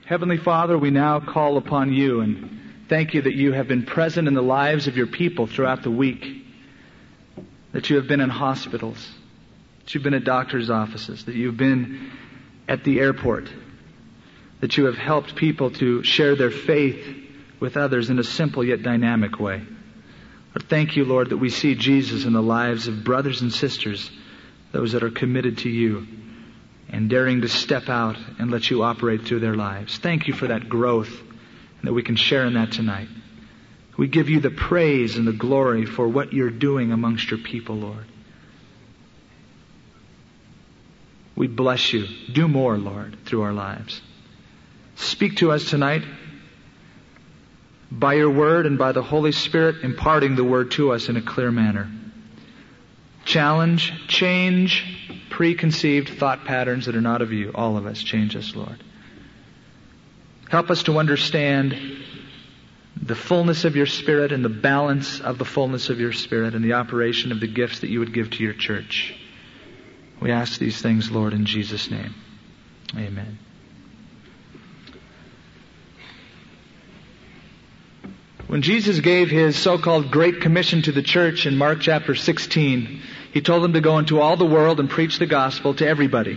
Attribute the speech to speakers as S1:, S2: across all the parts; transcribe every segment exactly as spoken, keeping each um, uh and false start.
S1: Heavenly Father, we now call upon you and thank you that you have been present in the lives of your people throughout the week, that you have been in hospitals, that you've been at doctors' offices, that you've been at the airport, that you have helped people to share their faith with others in a simple yet dynamic way. Lord, thank you, Lord, that we see Jesus in the lives of brothers and sisters, those that are committed to you and daring to step out and let you operate through their lives. Thank you for that growth and that we can share in that tonight. We give you the praise and the glory for what you're doing amongst your people, Lord. We bless you. Do more, Lord, through our lives. Speak to us tonight by your word and by the Holy Spirit imparting the word to us in a clear manner. Challenge, change preconceived thought patterns that are not of you. All of us, change us, Lord. Help us to understand the fullness of your Spirit and the balance of the fullness of your Spirit and the operation of the gifts that you would give to your church. We ask these things, Lord, in Jesus' name. Amen. When Jesus gave His so-called Great Commission to the church in Mark chapter sixteen, He told them to go into all the world and preach the gospel to everybody.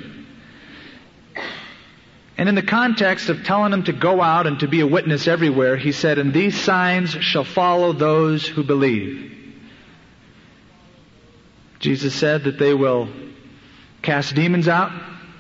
S1: And in the context of telling them to go out and to be a witness everywhere, He said, "And these signs shall follow those who believe." Jesus said that they will cast demons out.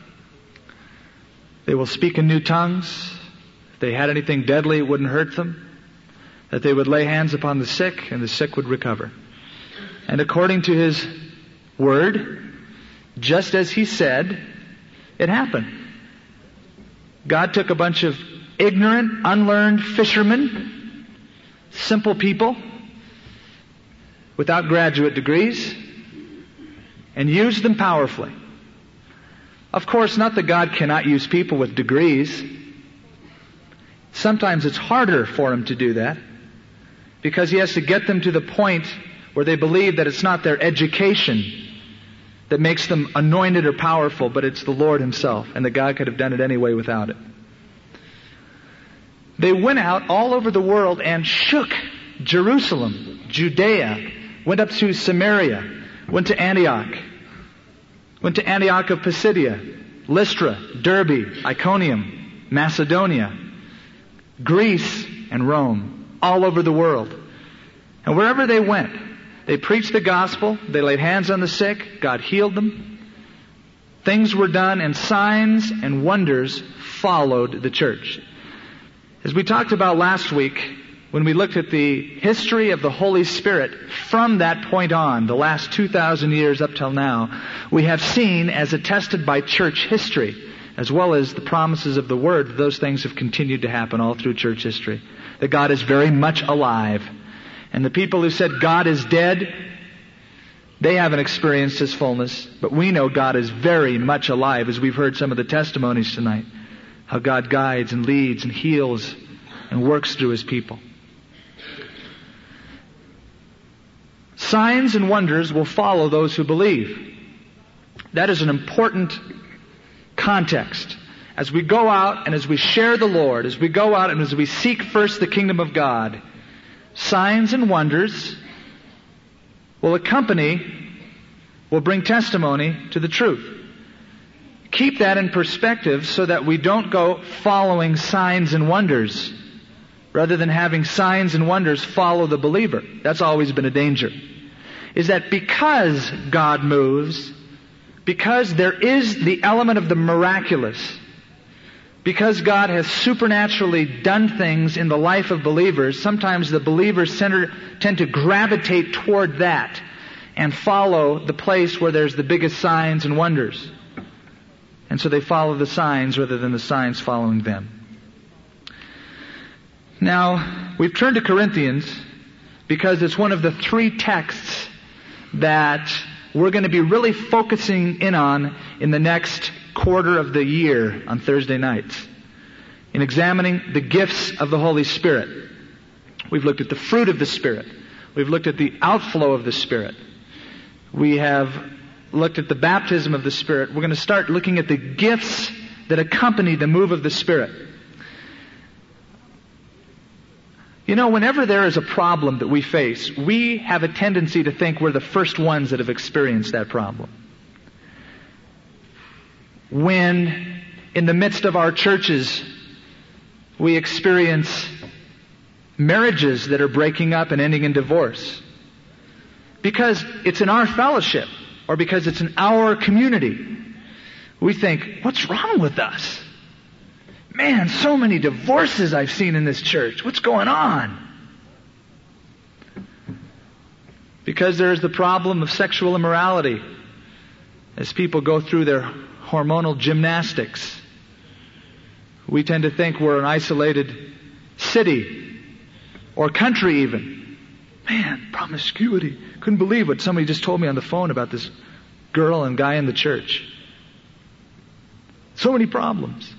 S1: They will speak in new tongues. If they had anything deadly, it wouldn't hurt them. That they would lay hands upon the sick and the sick would recover. And according to His word, just as He said, it happened. God took a bunch of ignorant, unlearned fishermen, simple people, without graduate degrees, and used them powerfully. Of course, not that God cannot use people with degrees. Sometimes it's harder for Him to do that, because He has to get them to the point where they believe that it's not their education that makes them anointed or powerful, but it's the Lord Himself, and that God could have done it anyway without it. They went out all over the world and shook Jerusalem, Judea, went up to Samaria, went to Antioch, went to Antioch of Pisidia, Lystra, Derbe, Iconium, Macedonia, Greece, and Rome, all over the world. And wherever they went, they preached the gospel, they laid hands on the sick, God healed them. Things were done, and signs and wonders followed the church. As we talked about last week, when we looked at the history of the Holy Spirit from that point on, the last two thousand years up till now, we have seen, as attested by church history, as well as the promises of the Word, those things have continued to happen all through church history. That God is very much alive. And the people who said God is dead, they haven't experienced His fullness. But we know God is very much alive, as we've heard some of the testimonies tonight. How God guides and leads and heals and works through His people. Signs and wonders will follow those who believe. That is an important context. As we go out and as we share the Lord, as we go out and as we seek first the kingdom of God, signs and wonders will accompany, will bring testimony to the truth. Keep that in perspective so that we don't go following signs and wonders rather than having signs and wonders follow the believer. That's always been a danger. Is that because God moves, because there is the element of the miraculous, because God has supernaturally done things in the life of believers, sometimes the believers tend to gravitate toward that and follow the place where there's the biggest signs and wonders. And so they follow the signs rather than the signs following them. Now, we've turned to Corinthians because it's one of the three texts that we're going to be really focusing in on in the next quarter of the year on Thursday nights, in examining the gifts of the Holy Spirit. We've looked at the fruit of the Spirit. We've looked at the outflow of the Spirit. We have looked at the baptism of the Spirit. We're going to start looking at the gifts that accompany the move of the Spirit. You know, whenever there is a problem that we face, we have a tendency to think we're the first ones that have experienced that problem. When, in the midst of our churches, we experience marriages that are breaking up and ending in divorce, because it's in our fellowship or because it's in our community, we think, what's wrong with us? Man, so many divorces I've seen in this church. What's going on? Because there is the problem of sexual immorality as people go through their hormonal gymnastics. We tend to think we're an isolated city or country even. Man, promiscuity. Couldn't believe what somebody just told me on the phone about this girl and guy in the church. So many problems.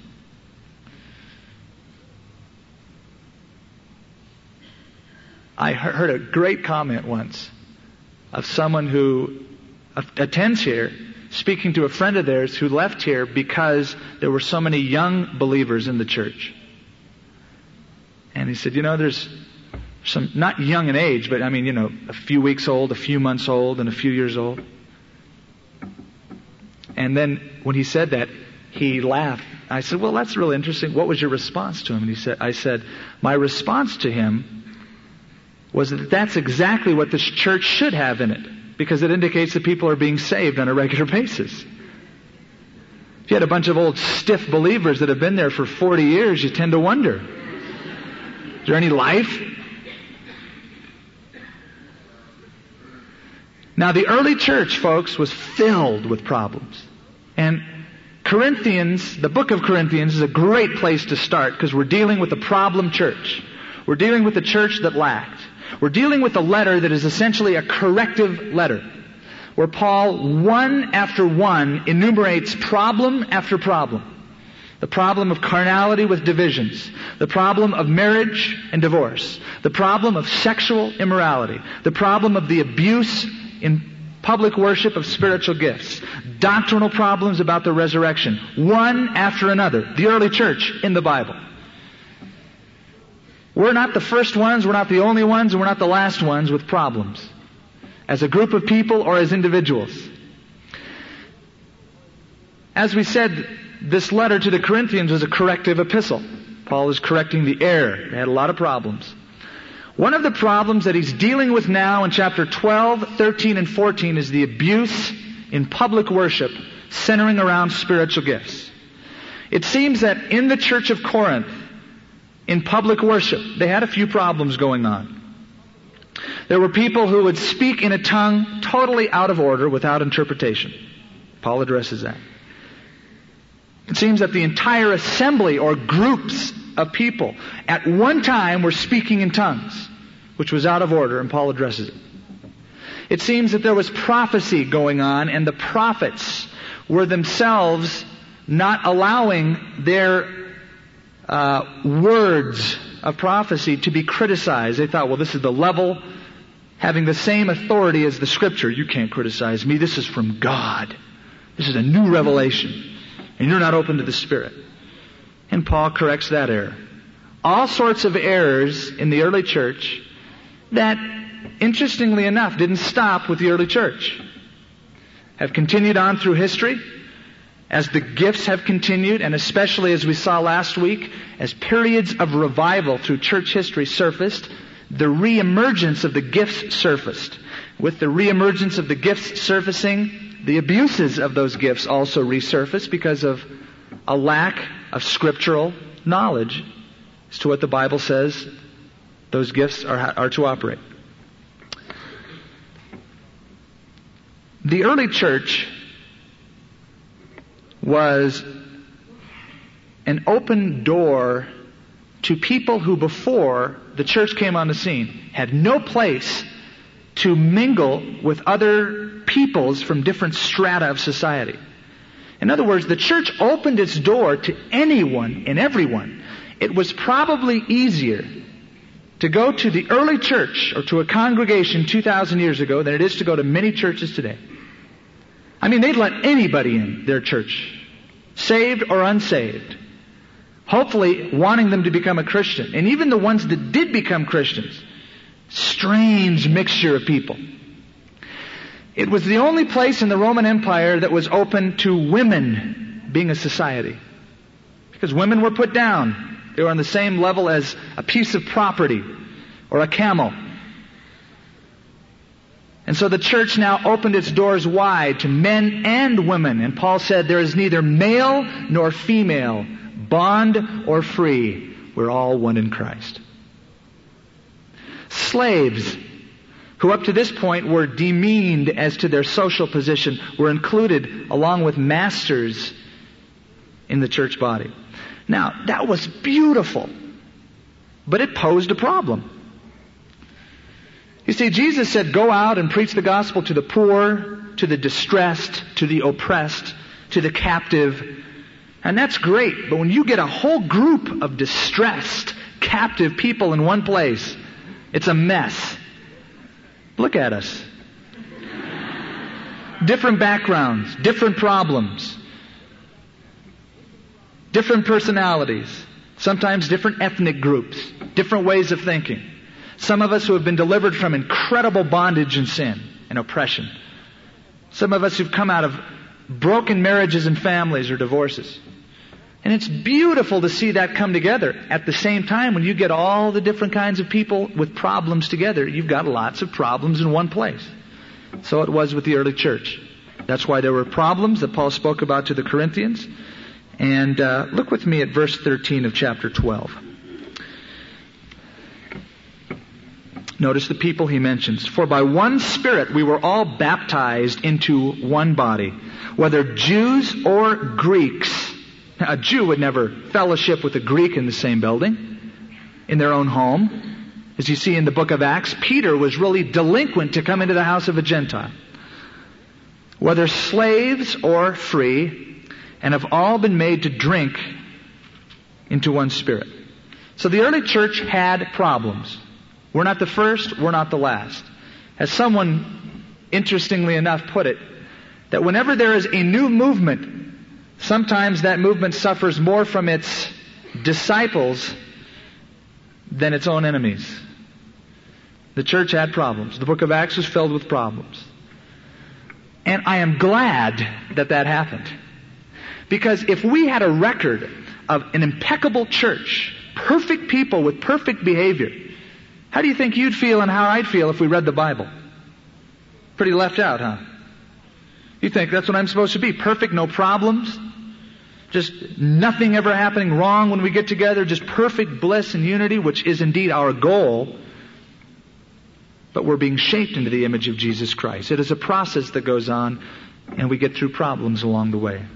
S1: I heard a great comment once of someone who attends here, speaking to a friend of theirs who left here because there were so many young believers in the church. And he said, you know, there's some, not young in age, but I mean, you know, a few weeks old, a few months old, and a few years old. And then when he said that, he laughed. I said, well, that's really interesting. What was your response to him? And he said, I said, my response to him was that that's exactly what this church should have in it, because it indicates that people are being saved on a regular basis. If you had a bunch of old stiff believers that have been there for forty years, you tend to wonder, is there any life? Now, the early church, folks, was filled with problems. And Corinthians, the book of Corinthians, is a great place to start because we're dealing with a problem church. We're dealing with a church that lacked. We're dealing with a letter that is essentially a corrective letter, where Paul, one after one, enumerates problem after problem. The problem of carnality with divisions. The problem of marriage and divorce. The problem of sexual immorality. The problem of the abuse in public worship of spiritual gifts. Doctrinal problems about the resurrection. One after another. The early church in the Bible. We're not the first ones, we're not the only ones, and we're not the last ones with problems. As a group of people or as individuals. As we said, this letter to the Corinthians was a corrective epistle. Paul is correcting the error. They had a lot of problems. One of the problems that he's dealing with now in chapter twelve, thirteen, and fourteen is the abuse in public worship centering around spiritual gifts. It seems that in the church of Corinth, in public worship, they had a few problems going on. There were people who would speak in a tongue totally out of order without interpretation. Paul addresses that. It seems that the entire assembly or groups of people at one time were speaking in tongues, which was out of order, and Paul addresses it. It seems that there was prophecy going on, and the prophets were themselves not allowing their uh, words of prophecy to be criticized. They thought, well, this is the level having the same authority as the Scripture. You can't criticize me. This is from God. This is a new revelation. And you're not open to the Spirit. And Paul corrects that error. All sorts of errors in the early church that, interestingly enough, didn't stop with the early church. Have continued on through history, as the gifts have continued, and especially as we saw last week, as periods of revival through church history surfaced, the reemergence of the gifts surfaced. With the reemergence of the gifts surfacing, the abuses of those gifts also resurfaced because of a lack of scriptural knowledge as to what the Bible says those gifts are, are to operate. The early church was an open door to people who before the church came on the scene had no place to mingle with other peoples from different strata of society. In other words, the church opened its door to anyone and everyone. It was probably easier to go to the early church or to a congregation two thousand years ago than it is to go to many churches today. I mean, they'd let anybody in their church, saved or unsaved. hopefully wanting them to become a Christian. And even the ones that did become Christians, strange mixture of people. It was the only place in the Roman Empire that was open to women being a society. Because women were put down. They were on the same level as a piece of property or a camel. And so the church now opened its doors wide to men and women. And Paul said there is neither male nor female, bond or free. We're all one in Christ. Slaves, who up to this point were demeaned as to their social position, were included along with masters in the church body. Now, that was beautiful, but it posed a problem. You see, Jesus said, go out and preach the gospel to the poor, to the distressed, to the oppressed, to the captive. And that's great, but when you get a whole group of distressed, captive people in one place, it's a mess. Look at us. Different backgrounds, different problems, different personalities, sometimes different ethnic groups, different ways of thinking. Some of us who have been delivered from incredible bondage and sin and oppression. Some of us who've come out of broken marriages and families or divorces. And it's beautiful to see that come together. At the same time, when you get all the different kinds of people with problems together, you've got lots of problems in one place. So it was with the early church. That's why there were problems that Paul spoke about to the Corinthians. And uh, look with me at verse thirteen of chapter twelve. Notice the people he mentions. For by one Spirit we were all baptized into one body, whether Jews or Greeks. Now, a Jew would never fellowship with a Greek in the same building, in their own home. As you see in the book of Acts, Peter was really delinquent to come into the house of a Gentile. Whether slaves or free, and have all been made to drink into one Spirit. So the early church had problems. We're not the first, we're not the last. As someone, interestingly enough, put it, that whenever there is a new movement, sometimes that movement suffers more from its disciples than its own enemies. The church had problems. The book of Acts was filled with problems. And I am glad that that happened. Because if we had a record of an impeccable church, perfect people with perfect behavior, how do you think you'd feel and how I'd feel if we read the Bible? Pretty left out, huh? You think that's what I'm supposed to be? Perfect, no problems? Just nothing ever happening wrong when we get together? Just perfect bliss and unity, which is indeed our goal. But we're being shaped into the image of Jesus Christ. It is a process that goes on, and we get through problems along the way.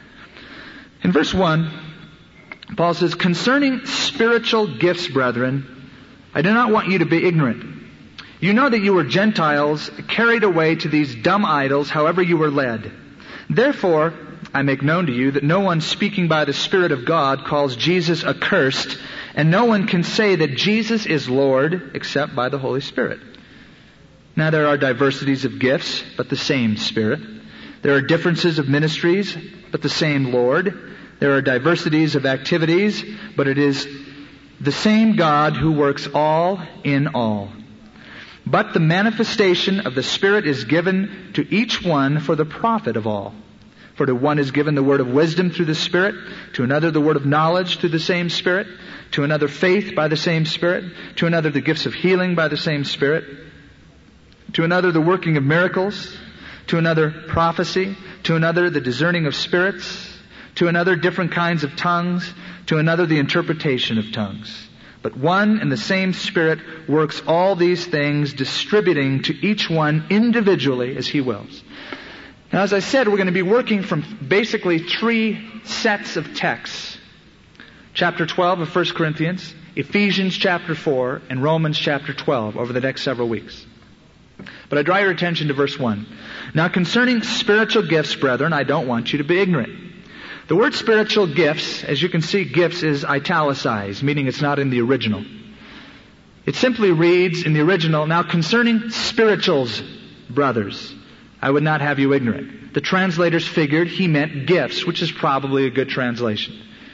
S1: In verse one, Paul says, concerning spiritual gifts, brethren, I do not want you to be ignorant. You know that you were Gentiles, carried away to these dumb idols, however you were led. Therefore, I make known to you that no one speaking by the Spirit of God calls Jesus accursed, and no one can say that Jesus is Lord except by the Holy Spirit. Now there are diversities of gifts, but the same Spirit. There are differences of ministries, but the same Lord. There are diversities of activities, but it is the same God who works all in all. But the manifestation of the Spirit is given to each one for the profit of all. For to one is given the word of wisdom through the Spirit, to another the word of knowledge through the same Spirit, to another faith by the same Spirit, to another the gifts of healing by the same Spirit, to another the working of miracles, to another prophecy, to another the discerning of spirits, to another different kinds of tongues, to another the interpretation of tongues. But one and the same Spirit works all these things, distributing to each one individually as He wills. Now, as I said, we're going to be working from basically three sets of texts. Chapter twelve of First Corinthians, Ephesians chapter four, and Romans chapter twelve over the next several weeks. But I draw your attention to verse one. Now, concerning spiritual gifts, brethren, I don't want you to be ignorant. The word spiritual gifts, as you can see, gifts is italicized, meaning it's not in the original. It simply reads in the original, now concerning spirituals, brothers, I would not have you ignorant. The translators figured he meant gifts, which is probably a good translation.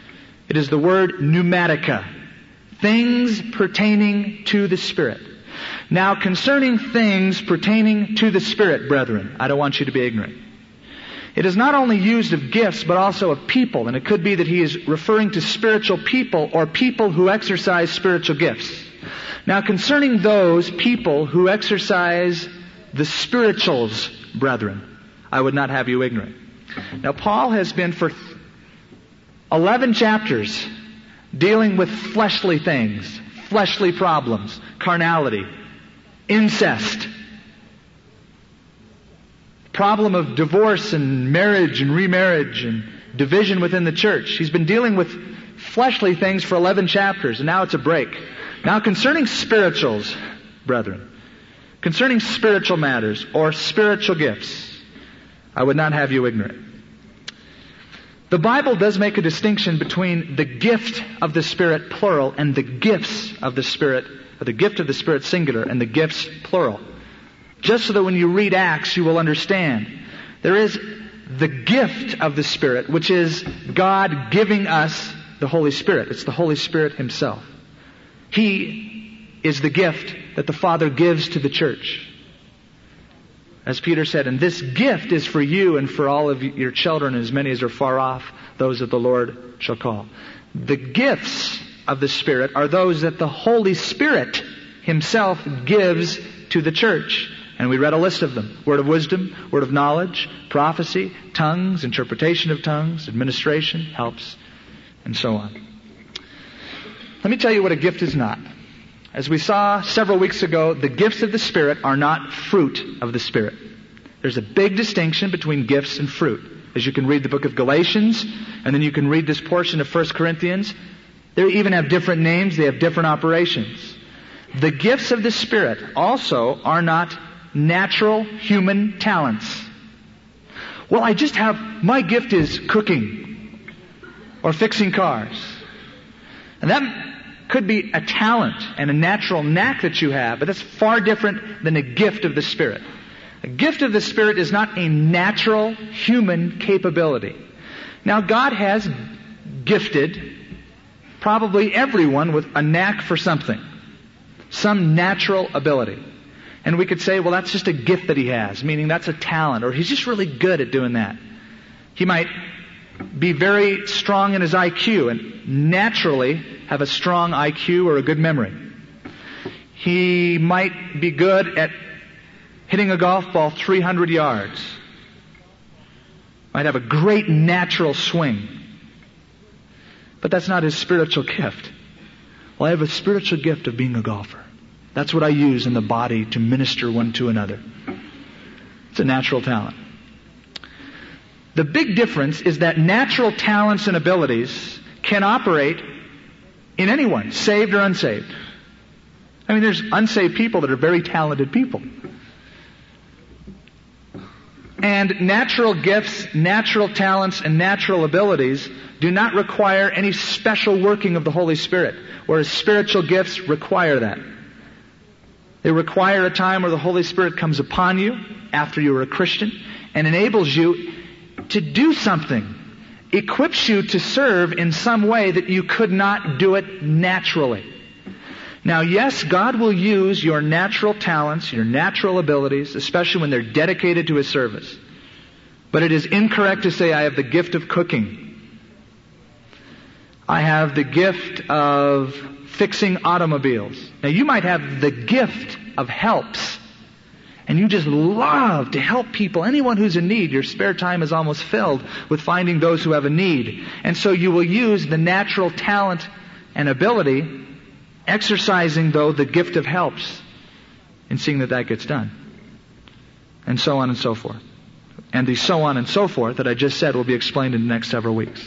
S1: It is the word pneumatica. Things pertaining to the Spirit. Now, concerning things pertaining to the Spirit, brethren, I don't want you to be ignorant. It is not only used of gifts, but also of people. And it could be that he is referring to spiritual people or people who exercise spiritual gifts. Now, concerning those people who exercise the spirituals, brethren, I would not have you ignorant. Now, Paul has been for eleven chapters dealing with fleshly things, fleshly problems, carnality, incest, problem of divorce and marriage and remarriage and division within the church. He's been dealing with fleshly things for eleven chapters, and now it's a break. Now, concerning spirituals, brethren, concerning spiritual matters or spiritual gifts, I would not have you ignorant. The Bible does make a distinction between the gift of the Spirit, plural, and the gifts of the Spirit, or the gift of the Spirit, singular, and the gifts, plural. Just so that when you read Acts, you will understand. There is the gift of the Spirit, which is God giving us the Holy Spirit. It's the Holy Spirit Himself. He is the gift that the Father gives to the church. As Peter said, and this gift is for you and for all of your children, as many as are far off, those that the Lord shall call. The gifts of the Spirit are those that the Holy Spirit Himself gives to the church. And we read a list of them. Word of wisdom, word of knowledge, prophecy, tongues, interpretation of tongues, administration, helps, and so on. Let me tell you what a gift is not. As we saw several weeks ago, the gifts of the Spirit are not fruit of the Spirit. There's a big distinction between gifts and fruit. As you can read the book of Galatians, and then you can read this portion of First Corinthians, they even have different names, they have different operations. The gifts of the Spirit also are not natural human talents. Well, I just have, my gift is cooking or fixing cars. And that could be a talent and a natural knack that you have, but that's far different than a gift of the Spirit. A gift of the Spirit is not a natural human capability. Now, God has gifted probably everyone with a knack for something, some natural ability. And we could say, well, that's just a gift that he has, meaning that's a talent, or he's just really good at doing that. He might be very strong in his I Q and naturally have a strong I Q or a good memory. He might be good at hitting a golf ball three hundred yards. Might have a great natural swing. But that's not his spiritual gift. Well, I have a spiritual gift of being a golfer. That's what I use in the body to minister one to another. It's a natural talent. The big difference is that natural talents and abilities can operate in anyone, saved or unsaved. I mean, there's unsaved people that are very talented people. And natural gifts, natural talents, and natural abilities do not require any special working of the Holy Spirit, whereas spiritual gifts require that. They require a time where the Holy Spirit comes upon you after you are a Christian and enables you to do something, equips you to serve in some way that you could not do it naturally. Now, yes, God will use your natural talents, your natural abilities, especially when they're dedicated to His service. But it is incorrect to say, I have the gift of cooking. I have the gift of fixing automobiles. Now, you might have the gift of helps, and you just love to help people. Anyone who's in need, your spare time is almost filled with finding those who have a need. And so you will use the natural talent and ability, exercising, though, the gift of helps, and seeing that that gets done. And so on and so forth. And the so on and so forth that I just said will be explained in the next several weeks.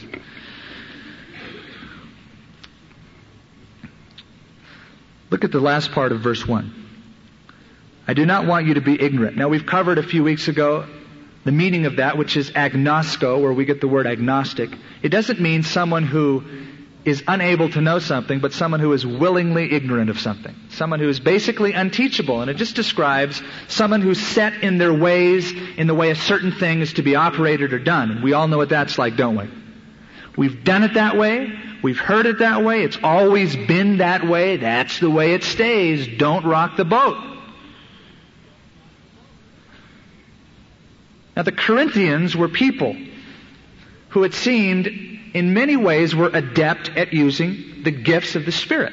S1: Look at the last part of verse one. I do not want you to be ignorant. Now, we've covered a few weeks ago the meaning of that, which is agnosko, where we get the word agnostic. It doesn't mean someone who is unable to know something, but someone who is willingly ignorant of something. Someone who is basically unteachable. And it just describes someone who's set in their ways, in the way a certain thing is to be operated or done. And we all know what that's like, don't we? We've done it that way. We've heard it that way. It's always been that way. That's the way it stays. Don't rock the boat. Now, the Corinthians were people who it seemed in many ways were adept at using the gifts of the Spirit.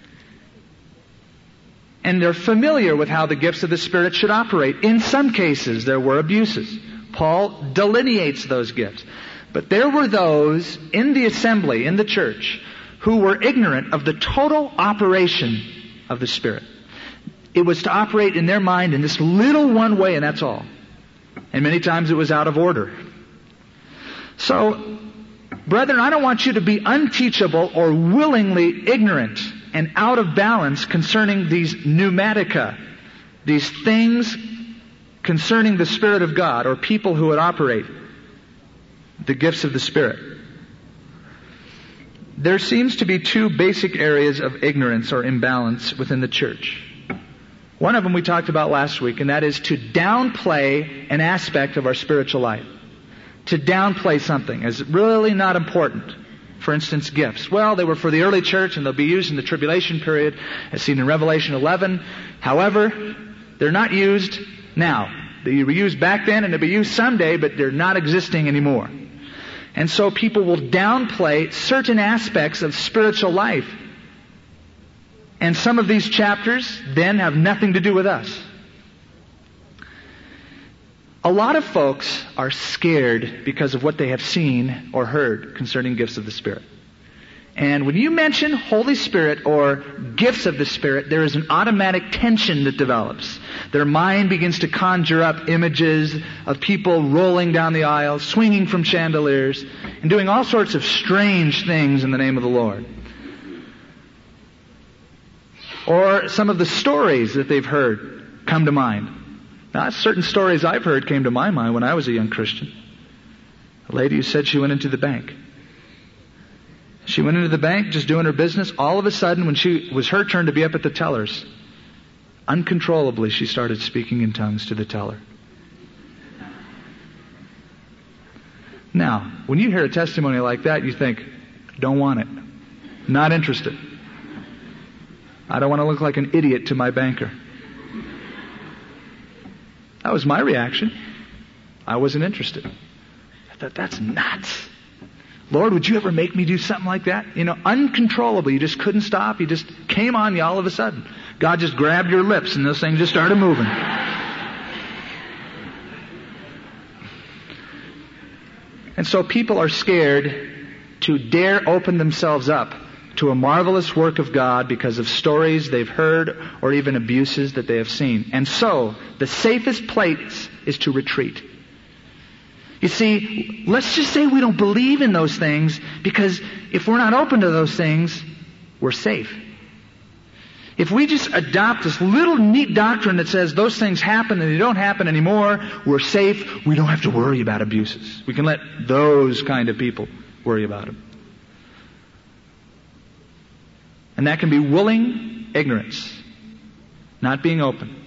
S1: And they're familiar with how the gifts of the Spirit should operate. In some cases, there were abuses. Paul delineates those gifts. But there were those in the assembly, in the church, who were ignorant of the total operation of the Spirit. It was to operate in their mind in this little one way, and that's all. And many times it was out of order. So, brethren, I don't want you to be unteachable or willingly ignorant and out of balance concerning these pneumatica, these things concerning the Spirit of God, or people who would operate the gifts of the Spirit. There seems to be two basic areas of ignorance or imbalance within the church. One of them we talked about last week, and that is to downplay an aspect of our spiritual life. To downplay something as really not important. For instance, gifts. Well, they were for the early church and they'll be used in the tribulation period, as seen in Revelation eleven. However, they're not used now. They were used back then and they'll be used someday, but they're not existing anymore. And so people will downplay certain aspects of spiritual life. And some of these chapters then have nothing to do with us. A lot of folks are scared because of what they have seen or heard concerning gifts of the Spirit. And when you mention Holy Spirit or gifts of the Spirit, there is an automatic tension that develops. Their mind begins to conjure up images of people rolling down the aisle, swinging from chandeliers, and doing all sorts of strange things in the name of the Lord. Or some of the stories that they've heard come to mind. Now, certain stories I've heard came to my mind when I was a young Christian. A lady who said she went into the bank. She went into the bank just doing her business. All of a sudden, when she was her turn to be up at the tellers, uncontrollably she started speaking in tongues to the teller. Now, when you hear a testimony like that, you think, don't want it. Not interested. I don't want to look like an idiot to my banker. That was my reaction. I wasn't interested. I thought, that's nuts. Lord, would you ever make me do something like that? You know, uncontrollably. You just couldn't stop. You just came on you all of a sudden. God just grabbed your lips and those things just started moving. And so people are scared to dare open themselves up to a marvelous work of God because of stories they've heard or even abuses that they have seen. And so, the safest place is to retreat. You see, let's just say we don't believe in those things, because if we're not open to those things, we're safe. If we just adopt this little neat doctrine that says those things happen and they don't happen anymore, we're safe. We don't have to worry about abuses. We can let those kind of people worry about them. And that can be willing ignorance, not being open.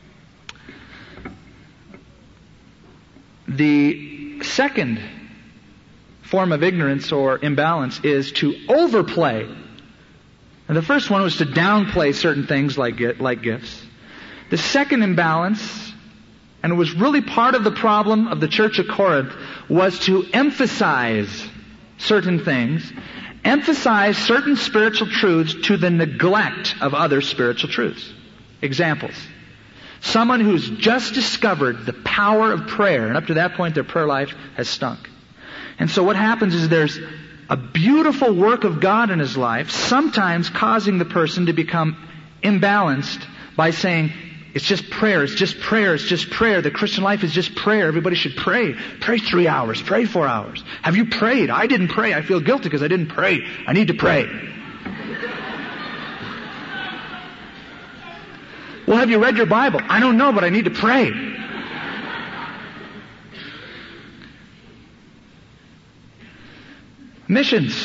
S1: The second form of ignorance or imbalance is to overplay. And the first one was to downplay certain things like like gifts. The second imbalance, and it was really part of the problem of the church of Corinth, was to emphasize certain things, emphasize certain spiritual truths to the neglect of other spiritual truths. Examples. Someone who's just discovered the power of prayer, and up to that point their prayer life has stunk. And so what happens is there's a beautiful work of God in his life, sometimes causing the person to become imbalanced by saying, it's just prayer, it's just prayer, it's just prayer. The Christian life is just prayer. Everybody should pray. Pray three hours, pray four hours. Have you prayed? I didn't pray. I feel guilty because I didn't pray. I need to pray. Well, have you read your Bible? I don't know, but I need to pray. Missions.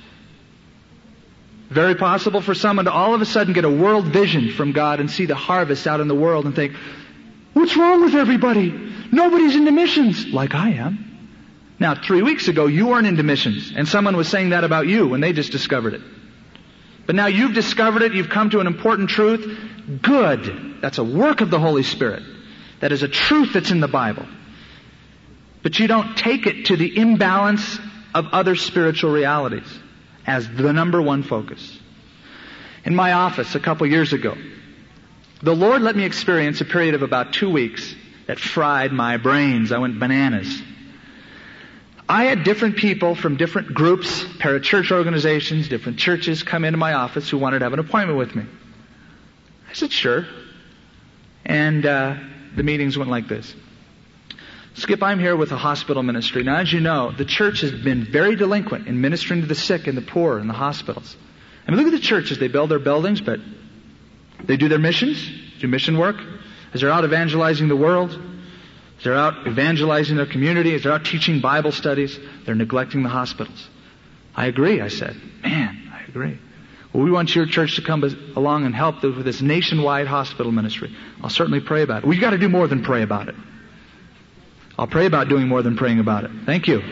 S1: Very possible for someone to all of a sudden get a world vision from God and see the harvest out in the world and think, what's wrong with everybody? Nobody's into missions. Like I am. Now, three weeks ago, you weren't into missions, and someone was saying that about you when they just discovered it. But now you've discovered it, you've come to an important truth. Good. That's a work of the Holy Spirit. That is a truth that's in the Bible. But you don't take it to the imbalance of other spiritual realities as the number one focus. In my office a couple years ago, the Lord let me experience a period of about two weeks that fried my brains. I went bananas. I had different people from different groups, parachurch organizations, different churches come into my office who wanted to have an appointment with me. I said, sure. And uh, the meetings went like this. Skip, I'm here with a hospital ministry. Now, as you know, the church has been very delinquent in ministering to the sick and the poor in the hospitals. I mean, look at the churches. They build their buildings, but they do their missions, do mission work. As they're out evangelizing the world, as they're out evangelizing their community, as they're out teaching Bible studies, they're neglecting the hospitals. I agree, I said. Man, I agree. Well, we want your church to come along and help with this nationwide hospital ministry. I'll certainly pray about it. We've got to do more than pray about it. I'll pray about doing more than praying about it. Thank you.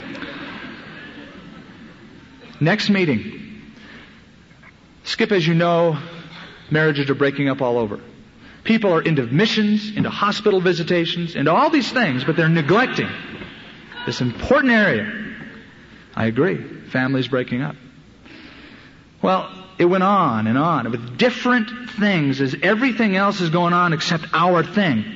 S1: Next meeting. Skip, as you know, marriages are breaking up all over. People are into missions, into hospital visitations, into all these things, but they're neglecting this important area. I agree. Families breaking up. Well, it went on and on with different things as everything else is going on except our thing.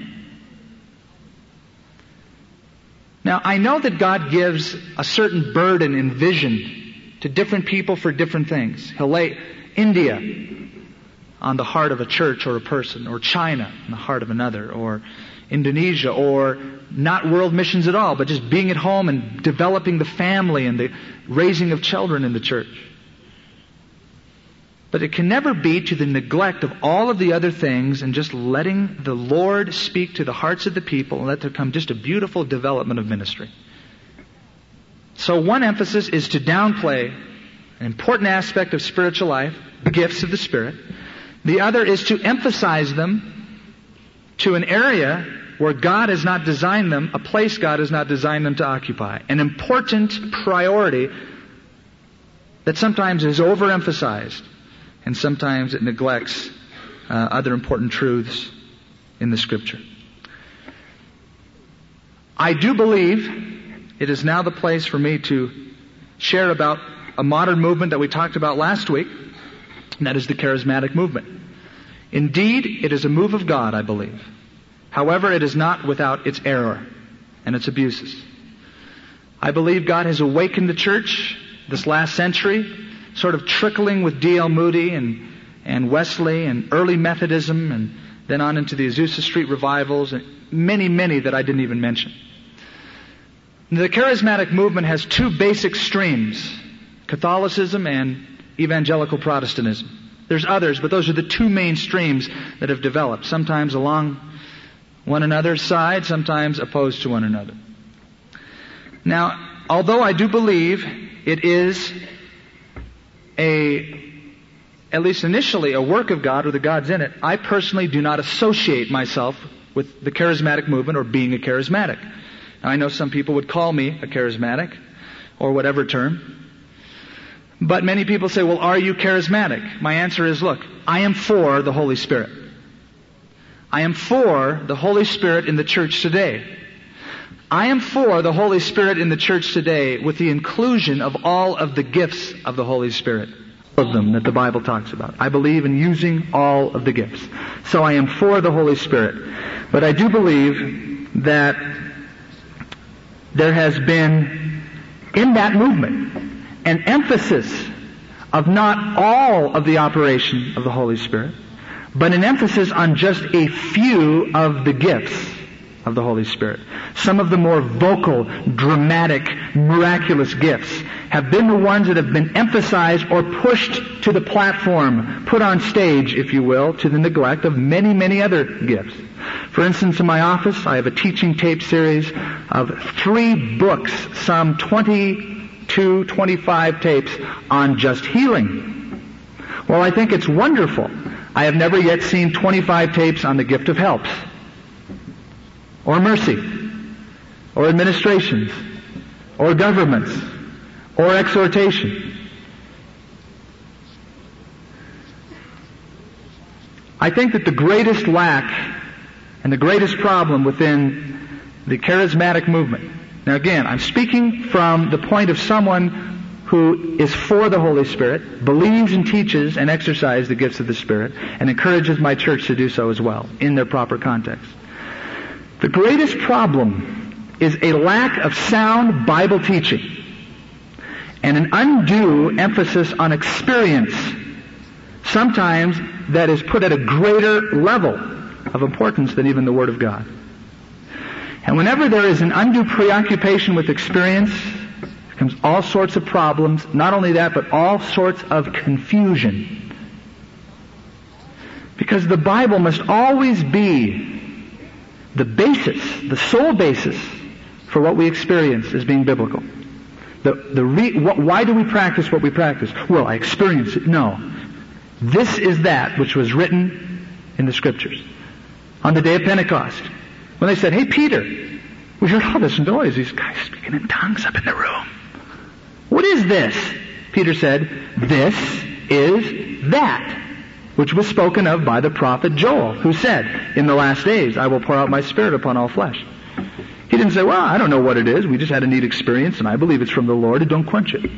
S1: Now, I know that God gives a certain burden and vision to different people for different things. He'll lay India on the heart of a church or a person, or China on the heart of another, or Indonesia, or not world missions at all, but just being at home and developing the family and the raising of children in the church. But it can never be to the neglect of all of the other things and just letting the Lord speak to the hearts of the people and let there come just a beautiful development of ministry. So one emphasis is to downplay an important aspect of spiritual life, the gifts of the Spirit. The other is to emphasize them to an area where God has not designed them, a place God has not designed them to occupy. An important priority that sometimes is overemphasized. And sometimes it neglects uh, other important truths in the Scripture. I do believe it is now the place for me to share about a modern movement that we talked about last week, and that is the charismatic movement. Indeed, it is a move of God, I believe. However, it is not without its error and its abuses. I believe God has awakened the church this last century, sort of trickling with D L Moody and, and Wesley and early Methodism, and then on into the Azusa Street revivals, and many, many that I didn't even mention. The charismatic movement has two basic streams, Catholicism and evangelical Protestantism. There's others, but those are the two main streams that have developed, sometimes along one another's side, sometimes opposed to one another. Now, although I do believe it is a, at least initially, a work of God or the God's in it, I personally do not associate myself with the charismatic movement or being a charismatic. Now, I know some people would call me a charismatic or whatever term. But many people say, well, are you charismatic? My answer is, look, I am for the Holy Spirit. I am for the Holy Spirit in the church today. I am for the Holy Spirit in the church today with the inclusion of all of the gifts of the Holy Spirit. All of them that the Bible talks about. I believe in using all of the gifts. So I am for the Holy Spirit. But I do believe that there has been, in that movement, an emphasis of not all of the operation of the Holy Spirit, but an emphasis on just a few of the gifts of the Holy Spirit. Some of the more vocal, dramatic, miraculous gifts have been the ones that have been emphasized or pushed to the platform, put on stage, if you will, to the neglect of many, many other gifts. For instance, in my office, I have a teaching tape series of three books, some twenty-two, twenty-five tapes on just healing. Well, I think it's wonderful. I have never yet seen twenty-five tapes on the gift of helps, or mercy, or administrations, or governments or exhortation. I think that the greatest lack and the greatest problem within the charismatic movement, now again, I'm speaking from the point of someone who is for the Holy Spirit, believes and teaches and exercises the gifts of the Spirit, and encourages my church to do so as well, in their proper context. The greatest problem is a lack of sound Bible teaching and an undue emphasis on experience, sometimes that is put at a greater level of importance than even the Word of God. And whenever there is an undue preoccupation with experience, comes all sorts of problems, not only that, but all sorts of confusion. Because the Bible must always be the basis, the sole basis for what we experience as being biblical. The, the re, what, why do we practice what we practice? Well, I experience it. No. This is that which was written in the Scriptures. On the day of Pentecost, when they said, "Hey, Peter, we heard all this noise, these guys speaking in tongues up in the room. What is this?" Peter said, "This is that which was spoken of by the prophet Joel, who said, 'In the last days I will pour out my Spirit upon all flesh.'" He didn't say, "Well, I don't know what it is. We just had a neat experience, and I believe it's from the Lord, and don't quench it."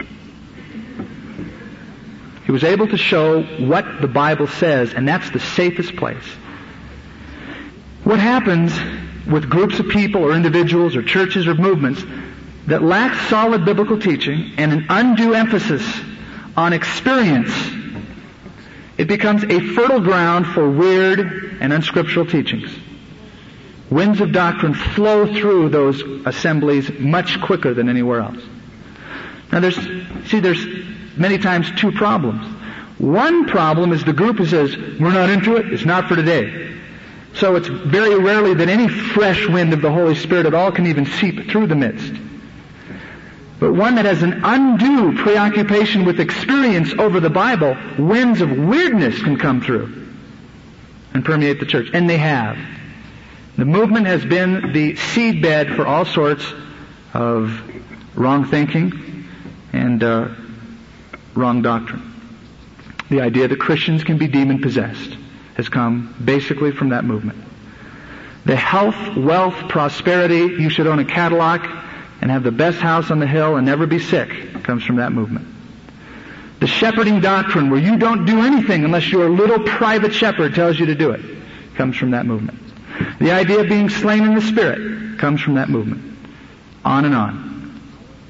S1: He was able to show what the Bible says, and that's the safest place. What happens with groups of people or individuals or churches or movements that lack solid biblical teaching and an undue emphasis on experience, it becomes a fertile ground for weird and unscriptural teachings. Winds of doctrine flow through those assemblies much quicker than anywhere else. Now there's, see, there's many times two problems. One problem is the group who says, "We're not into it, it's not for today." So it's very rarely that any fresh wind of the Holy Spirit at all can even seep through the midst. But one that has an undue preoccupation with experience over the Bible, winds of weirdness can come through and permeate the church. And they have. The movement has been the seedbed for all sorts of wrong thinking and uh, wrong doctrine. The idea that Christians can be demon-possessed has come basically from that movement. The health, wealth, prosperity, you should own a Cadillac and have the best house on the hill and never be sick, comes from that movement. The shepherding doctrine, where you don't do anything unless your little private shepherd tells you to do it, comes from that movement. The idea of being slain in the Spirit comes from that movement. On and on.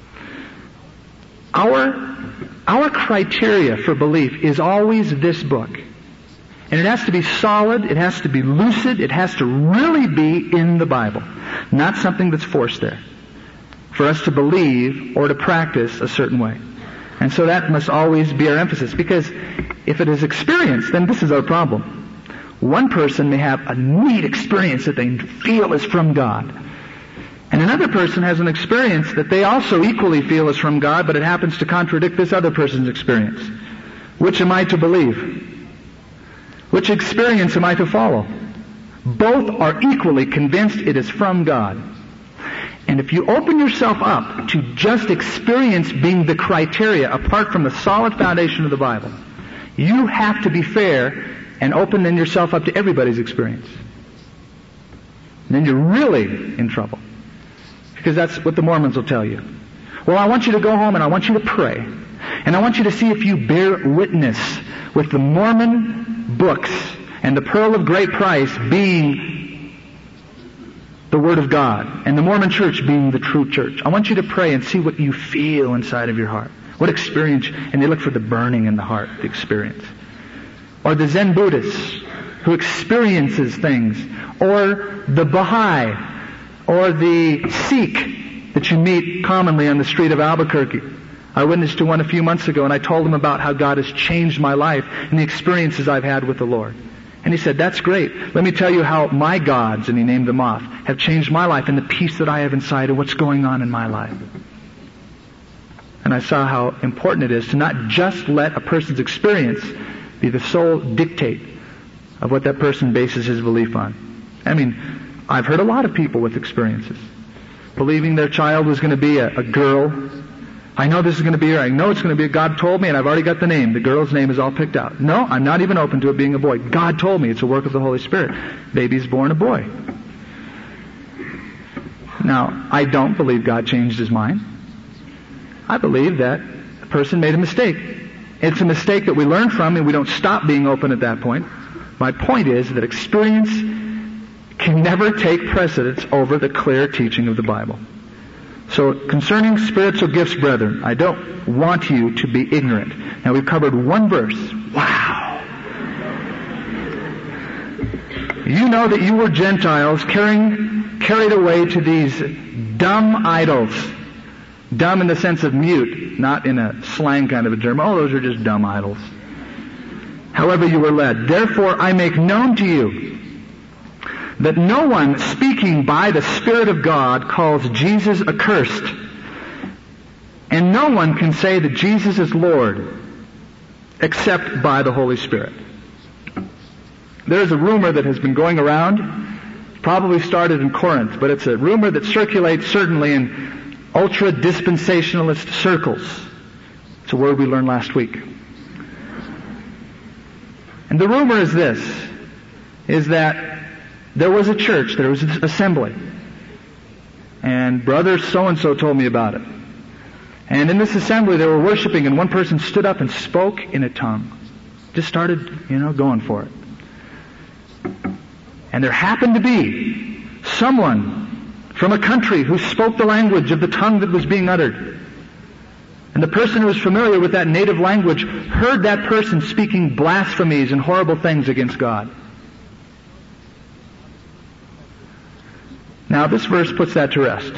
S1: Our, our criteria for belief is always this book. And it has to be solid, it has to be lucid, it has to really be in the Bible. Not something that's forced there for us to believe or to practice a certain way. And so that must always be our emphasis, because if it is experience, then this is our problem. One person may have a neat experience that they feel is from God. And another person has an experience that they also equally feel is from God, but it happens to contradict this other person's experience. Which am I to believe? Which experience am I to follow? Both are equally convinced it is from God. And if you open yourself up to just experience being the criteria apart from the solid foundation of the Bible, you have to be fair and open then yourself up to everybody's experience. And then you're really in trouble. Because that's what the Mormons will tell you. Well, I want you to go home and I want you to pray. And I want you to see if you bear witness with the Mormon books and the pearl of great price being the Word of God, and the Mormon church being the true church. I want you to pray and see what you feel inside of your heart. What experience, and they look for the burning in the heart, the experience. Or the Zen Buddhists, who experiences things. Or the Baha'i, or the Sikh that you meet commonly on the street of Albuquerque. I witnessed to one a few months ago, and I told him about how God has changed my life and the experiences I've had with the Lord. And he said, "That's great. Let me tell you how my gods," and he named them off, "have changed my life and the peace that I have inside and what's going on in my life." And I saw how important it is to not just let a person's experience be the sole dictate of what that person bases his belief on. I mean, I've heard a lot of people with experiences. believing their child was going to be a, a girl. I know this is going to be her. I know it's going to be a God told me, and I've already got the name. The girl's name is all picked out. No, I'm not even open to it being a boy. God told me it's a work of the Holy Spirit. Baby's born a boy. Now, I don't believe God changed his mind. I believe that the person made a mistake. It's a mistake that we learn from, and we don't stop being open at that point. My point is that experience can never take precedence over the clear teaching of the Bible. So, concerning spiritual gifts, brethren, I don't want you to be ignorant. Now, we've covered one verse. Wow! You know that you were Gentiles carrying, carried away to these dumb idols. Dumb in the sense of mute, not in a slang kind of a term. Oh, those are just dumb idols. However you were led. Therefore, I make known to you that no one speaking by the Spirit of God calls Jesus accursed. And no one can say that Jesus is Lord except by the Holy Spirit. There's a rumor that has been going around, probably started in Corinth, but it's a rumor that circulates certainly in ultra-dispensationalist circles. It's a word we learned last week. And the rumor is this, is that there was a church, there was an assembly. And brother so-and-so told me about it. And in this assembly they were worshiping, and one person stood up and spoke in a tongue. Just started, you know, going for it. And there happened to be someone from a country who spoke the language of the tongue that was being uttered. And the person who was familiar with that native language heard that person speaking blasphemies and horrible things against God. Now, this verse puts that to rest.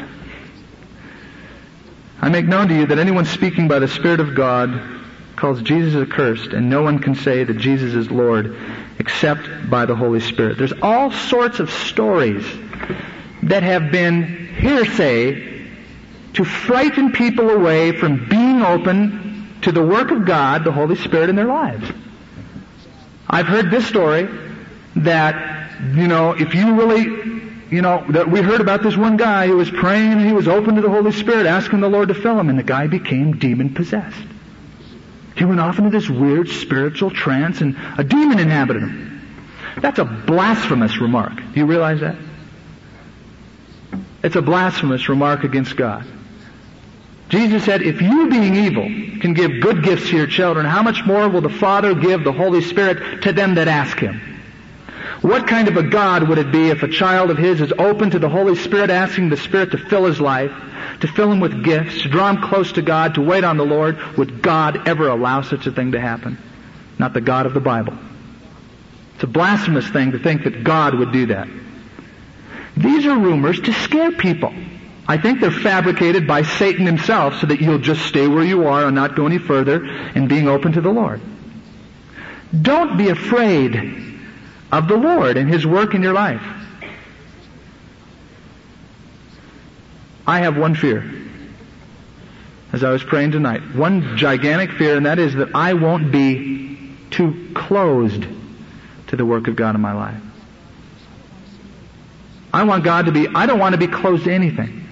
S1: I make known to you that anyone speaking by the Spirit of God calls Jesus accursed, and no one can say that Jesus is Lord except by the Holy Spirit. There's all sorts of stories that have been hearsay to frighten people away from being open to the work of God, the Holy Spirit, in their lives. I've heard this story that, you know, if you really... You know, that we heard about this one guy who was praying and he was open to the Holy Spirit, asking the Lord to fill him, and the guy became demon-possessed. He went off into this weird spiritual trance, and a demon inhabited him. That's a blasphemous remark. Do you realize that? It's a blasphemous remark against God. Jesus said, if you, being evil, can give good gifts to your children, how much more will the Father give the Holy Spirit to them that ask Him? What kind of a God would it be if a child of His is open to the Holy Spirit, asking the Spirit to fill his life, to fill him with gifts, to draw him close to God, to wait on the Lord? Would God ever allow such a thing to happen? Not the God of the Bible. It's a blasphemous thing to think that God would do that. These are rumors to scare people. I think they're fabricated by Satan himself so that you'll just stay where you are and not go any further in being open to the Lord. Don't be afraid of the Lord and His work in your life. I have one fear. As I was praying tonight, one gigantic fear, and that is that I won't be too closed to the work of God in my life. I want God to be, I don't want to be closed to anything.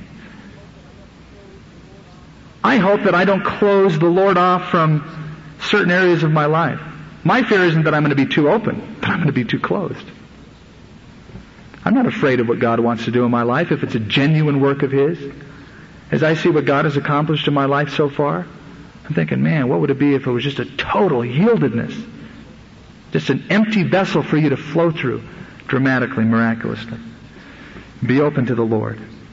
S1: I hope that I don't close the Lord off from certain areas of my life. My fear isn't that I'm going to be too open, but I'm going to be too closed. I'm not afraid of what God wants to do in my life if it's a genuine work of His. As I see what God has accomplished in my life so far, I'm thinking, man, what would it be if it was just a total yieldedness? Just an empty vessel for you to flow through dramatically, miraculously. Be open to the Lord.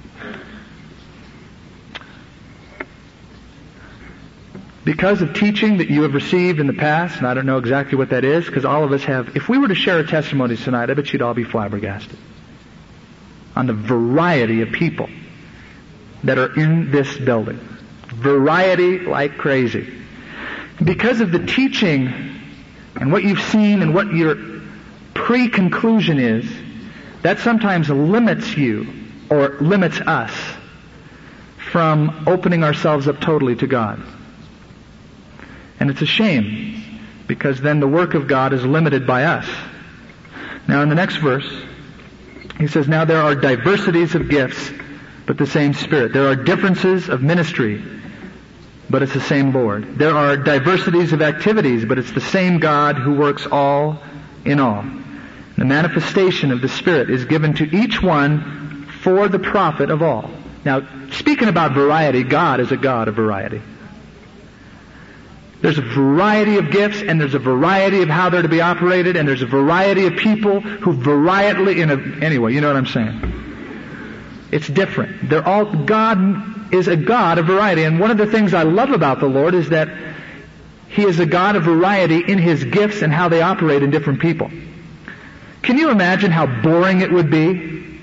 S1: Because of teaching that you have received in the past, and I don't know exactly what that is, because all of us have, if we were to share our testimonies tonight, I bet you'd all be flabbergasted on the variety of people that are in this building. Variety like crazy. Because of the teaching and what you've seen and what your pre-conclusion is, that sometimes limits you or limits us from opening ourselves up totally to God. And it's a shame, because then the work of God is limited by us. Now in the next verse, he says, now there are diversities of gifts, but the same Spirit. There are differences of ministry, but it's the same Lord. There are diversities of activities, but it's the same God who works all in all. The manifestation of the Spirit is given to each one for the profit of all. Now, speaking about variety, God is a God of variety. There's a variety of gifts, and there's a variety of how they're to be operated, and there's a variety of people who variety in a, anyway, you know what I'm saying? It's different. They're all, God is a God of variety, and one of the things I love about the Lord is that He is a God of variety in His gifts and how they operate in different people. Can you imagine how boring it would be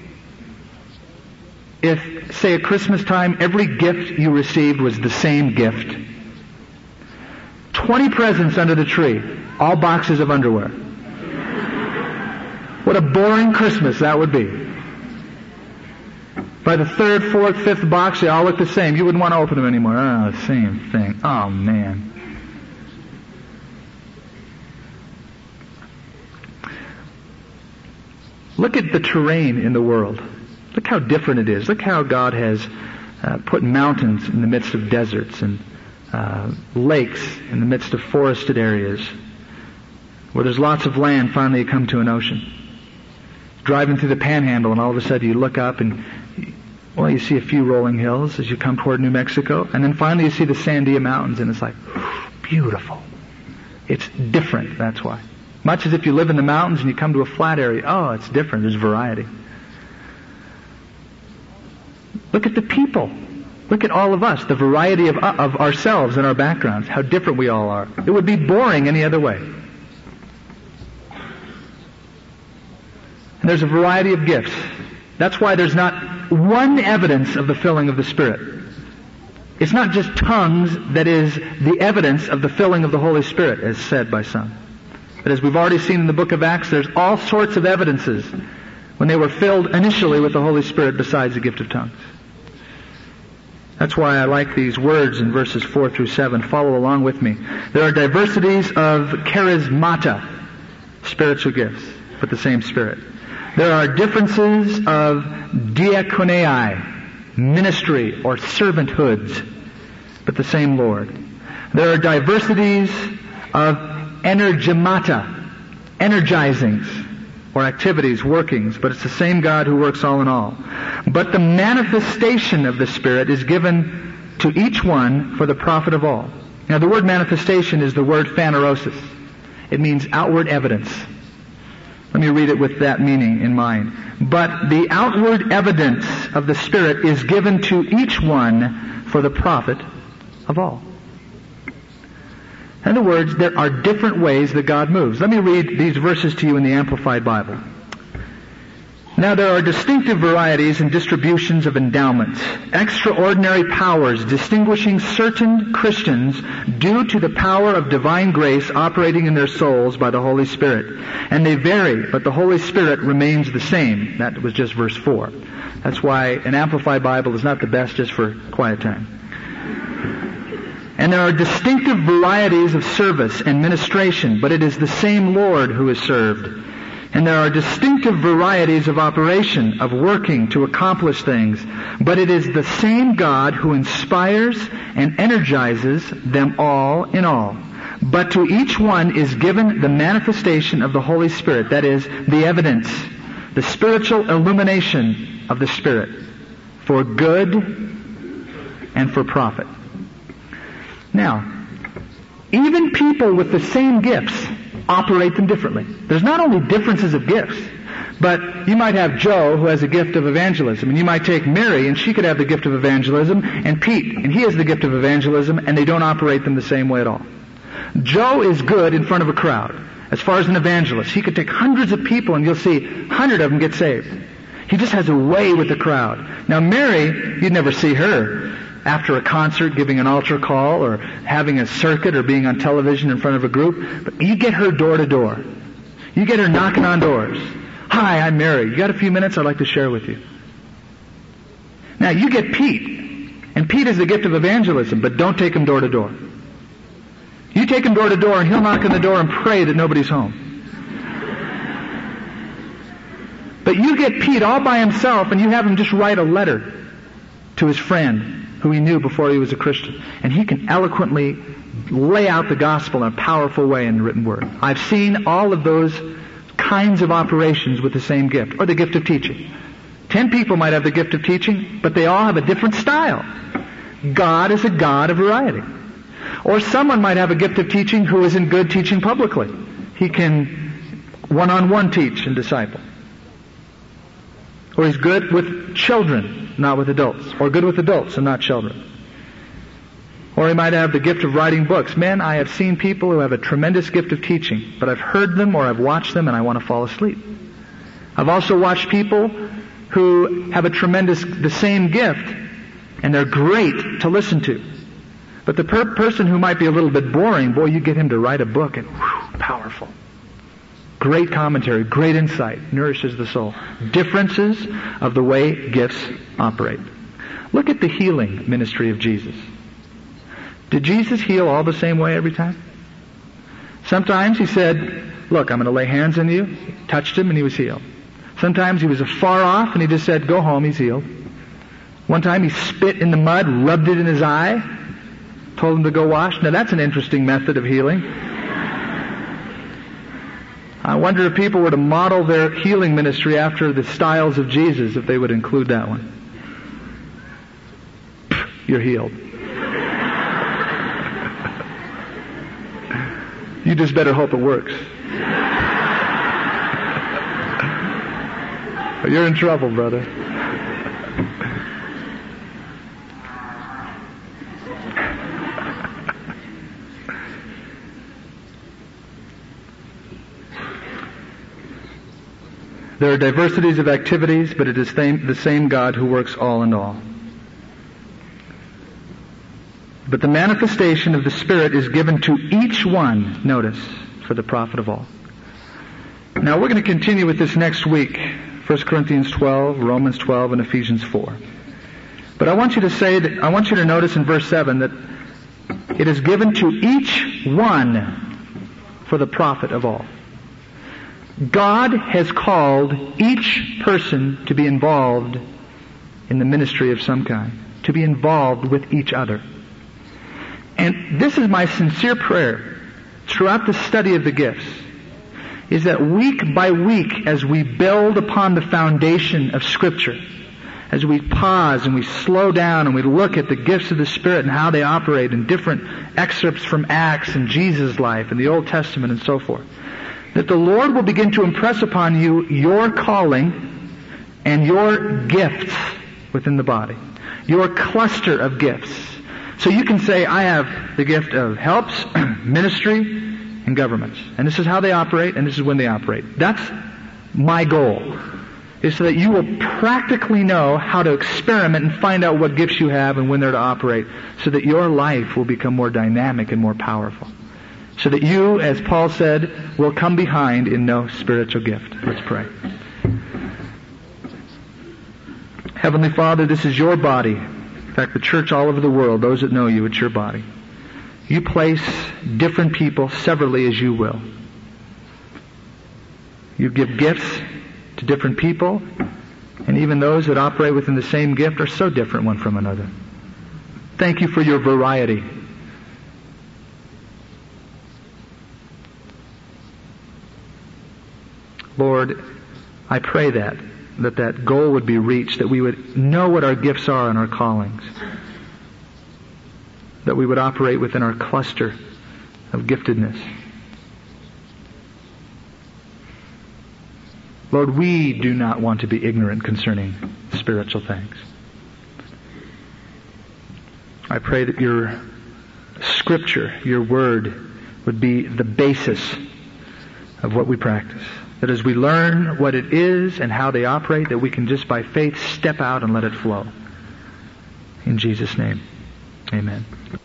S1: if, say, at Christmas time, every gift you received was the same gift? Twenty presents under the tree, all boxes of underwear. What a boring Christmas that would be. By the third, fourth, fifth box, they all look the same. You wouldn't want to open them anymore. Oh, same thing. Oh, man. Look at the terrain in the world. Look how different it is. Look how God has uh, put mountains in the midst of deserts and uh, lakes in the midst of forested areas. Where there's lots of land, finally you come to an ocean. Driving through the Panhandle, and all of a sudden you look up and, well, you see a few rolling hills as you come toward New Mexico, and then finally you see the Sandia Mountains, and it's like, beautiful. It's different, that's why. Much as if you live in the mountains and you come to a flat area, oh, it's different, there's variety. Look at the people. Look at all of us, the variety of, of ourselves and our backgrounds, how different we all are. It would be boring any other way. And there's a variety of gifts. That's why there's not one evidence of the filling of the Spirit. It's not just tongues that is the evidence of the filling of the Holy Spirit, as said by some. But as we've already seen in the book of Acts, there's all sorts of evidences when they were filled initially with the Holy Spirit besides the gift of tongues. That's why I like these words in verses four through seven. Follow along with me. There are diversities of charismata, spiritual gifts, but the same Spirit. There are differences of diakonei, ministry or servanthoods, but the same Lord. There are diversities of energemata, energizings or activities, workings, but it's the same God who works all in all. But the manifestation of the Spirit is given to each one for the profit of all. Now the word manifestation is the word phanerosis. It means outward evidence. Let me read it with that meaning in mind. But the outward evidence of the Spirit is given to each one for the profit of all. In other words, there are different ways that God moves. Let me read these verses to you in the Amplified Bible. Now there are distinctive varieties and distributions of endowments, extraordinary powers distinguishing certain Christians due to the power of divine grace operating in their souls by the Holy Spirit. And they vary, but the Holy Spirit remains the same. That was just verse four. That's why an Amplified Bible is not the best just for quiet time. And there are distinctive varieties of service and ministration, but it is the same Lord who is served. And there are distinctive varieties of operation, of working to accomplish things, but it is the same God who inspires and energizes them all in all. But to each one is given the manifestation of the Holy Spirit, that is, the evidence, the spiritual illumination of the Spirit, for good and for profit. Now, even people with the same gifts operate them differently. There's not only differences of gifts, but you might have Joe who has a gift of evangelism, and you might take Mary and she could have the gift of evangelism, and Pete and he has the gift of evangelism, and they don't operate them the same way at all. Joe is good in front of a crowd. As far as an evangelist, he could take hundreds of people and you'll see a hundred of them get saved. He just has a way with the crowd. Now Mary, you'd never see her after a concert giving an altar call or having a circuit or being on television in front of a group. But you get her door to door. You get her knocking on doors. Hi, I'm Mary. You got a few minutes? I'd like to share with you. Now you get Pete. And Pete has the gift of evangelism, but don't take him door to door. You take him door to door and he'll knock on the door and pray that nobody's home. But you get Pete all by himself and you have him just write a letter to his friend who he knew before he was a Christian. And he can eloquently lay out the gospel in a powerful way in the written word. I've seen all of those kinds of operations with the same gift, or the gift of teaching. Ten people might have the gift of teaching, but they all have a different style. God is a God of variety. Or someone might have a gift of teaching who isn't good teaching publicly. He can one-on-one teach and disciple. Or he's good with children, not with adults. Or good with adults and not children. Or he might have the gift of writing books. Men, I have seen people who have a tremendous gift of teaching, but I've heard them or I've watched them and I want to fall asleep. I've also watched people who have a tremendous, the same gift, and they're great to listen to. But the per- person who might be a little bit boring, boy, you get him to write a book and whew, powerful. Great commentary, great insight, nourishes the soul. Differences of the way gifts operate. Look at the healing ministry of Jesus. Did Jesus heal all the same way every time? Sometimes he said, look, I'm going to lay hands on you. He touched him and he was healed. Sometimes he was afar off and he just said, go home, he's healed. One time he spit in the mud, rubbed it in his eye, told him to go wash. Now that's an interesting method of healing. I wonder if people were to model their healing ministry after the styles of Jesus, if they would include that one. You're healed. You just better hope it works. You're in trouble, brother. There are diversities of activities, but it is the same God who works all in all. But the manifestation of the Spirit is given to each one, notice, for the profit of all. Now we're going to continue with this next week, First Corinthians twelve, Romans twelve, and Ephesians four. But I want you to say that, I want you to notice in verse seven that it is given to each one for the profit of all. God has called each person to be involved in the ministry of some kind, to be involved with each other. And this is my sincere prayer throughout the study of the gifts, is that week by week, as we build upon the foundation of Scripture, as we pause and we slow down and we look at the gifts of the Spirit and how they operate in different excerpts from Acts and Jesus' life and the Old Testament and so forth, that the Lord will begin to impress upon you your calling and your gifts within the body, your cluster of gifts. So you can say, I have the gift of helps, ministry, and governments. And this is how they operate, and this is when they operate. That's my goal, is so that you will practically know how to experiment and find out what gifts you have and when they're to operate, so that your life will become more dynamic and more powerful. So that you, as Paul said, will come behind in no spiritual gift. Let's pray. Heavenly Father, this is your body. In fact, the church all over the world, those that know you, it's your body. You place different people severally as you will. You give gifts to different people, and even those that operate within the same gift are so different one from another. Thank you for your variety. Lord, I pray that, that that goal would be reached, that we would know what our gifts are and our callings, that we would operate within our cluster of giftedness. Lord, we do not want to be ignorant concerning spiritual things. I pray that your Scripture, your Word, would be the basis of what we practice. That as we learn what it is and how they operate, that we can just by faith step out and let it flow. In Jesus' name, amen.